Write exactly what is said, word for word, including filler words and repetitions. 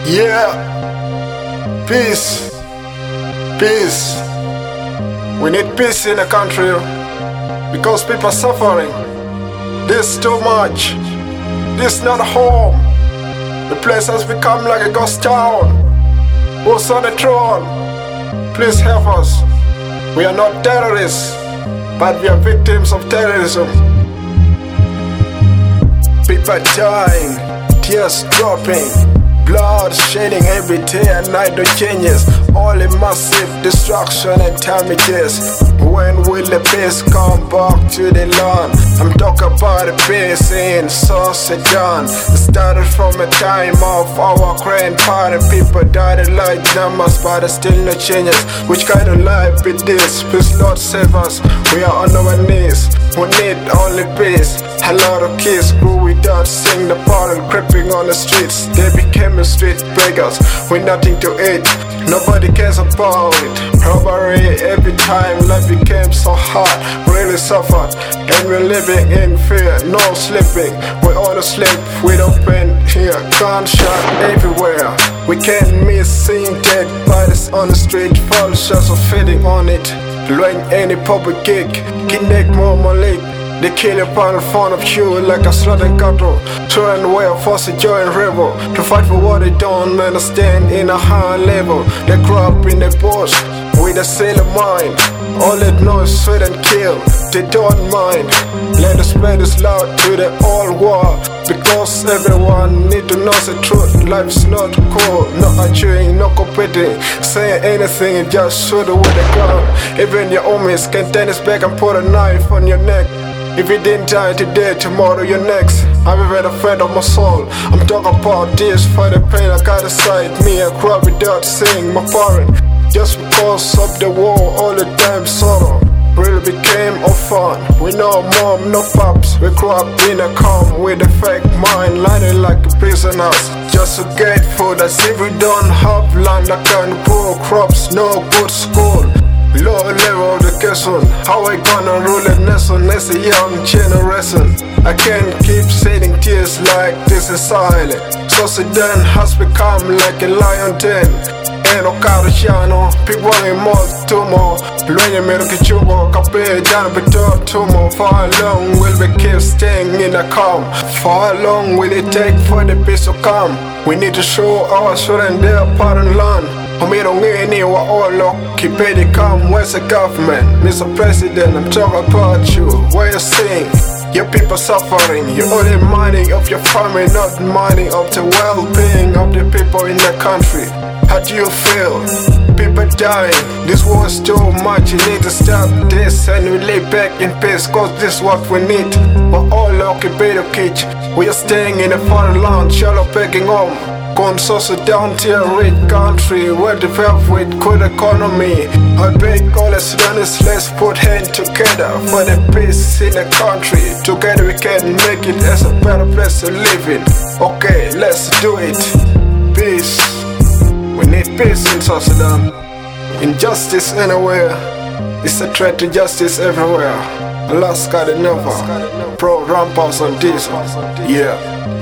Yeah, peace, peace. We need peace in the country because people are suffering. This too much. This not a home. The place has become like a ghost town. Who's on the throne? Please help us. We are not terrorists, but we are victims of terrorism. People dying, tears dropping, blood shedding every day and night, no changes. All in massive destruction and damages. When will the peace come back to the land? I'm talking about the peace in South Sudan. It started from a time of our grandparents. People died in large numbers, but there's still no changes. Which kind of life is this? Please Lord save us. We are on our knees. We need only peace. A lot of kids grew without seeing the bottle creeping on the streets. They became street beggars with nothing to eat. Nobody cares about it. Robbery every time, life became so hard. Really suffered, and we're living in fear. No sleeping, we all asleep. We don't pen here, gunshot everywhere. We can't miss seeing dead bodies on the street. False shots of feeding on it. Blowing any public gig, kidnap more Malik. They kill upon in front of you like a slaughtered cattle. Turn away or force to join rebel to fight for what they don't understand in a high level. They grow up in the bush with a sailor mind. All they know is sweat and kill. They don't mind. Let us spread this loud to the whole world, because everyone need to know the truth. Life's not cool, no arguing, no competing. Saying anything and just shoot it with a gun. Even your homies can turn this back and put a knife on your neck. If you didn't die today, tomorrow you're next. I'm even afraid of my soul. I'm talking about this for the pain I got inside me. I grew up without seeing my parents. Just because of the war, all the time sorrow really became a fun. We no mom, no pops. We grew up in a calm with a fake mind, lying like prisoners just to get food. As if we don't have land, I can grow crops, no good school. Low level education, how I gonna rule a nation as a young generation? I can't keep shedding tears like this is silent. So Sudan has become like a lion den. And Okarishano, people in more tumor. Luenya Merukichubo, Kape, Jan Betor tumor. For how long will we keep staying in a calm? For how long will it take for the peace to come? We need to show our children their parent land. Omirongeni wa olo, kipedi come, where's the government? Mister President, I'm talking about you, what you saying? Your people suffering, you're only minding of your family, not minding of the well-being of the people in the country. How do you feel? People dying, this war is too much, you need to stop this and we lay back in peace, cause this is what we need. We're all occupied kids, we are staying in a foreign land, shallow begging home. Gone so down to a rich country, well developed with good economy. I beg all the Sudanese, let's put hands together for the peace in the country. Together we can make it as a better place to live in. Okay, let's do it. Peace. We need peace in South Sudan. Injustice anywhere. It's a threat to justice everywhere. Alaska the never. Pro rampers on this. Yeah.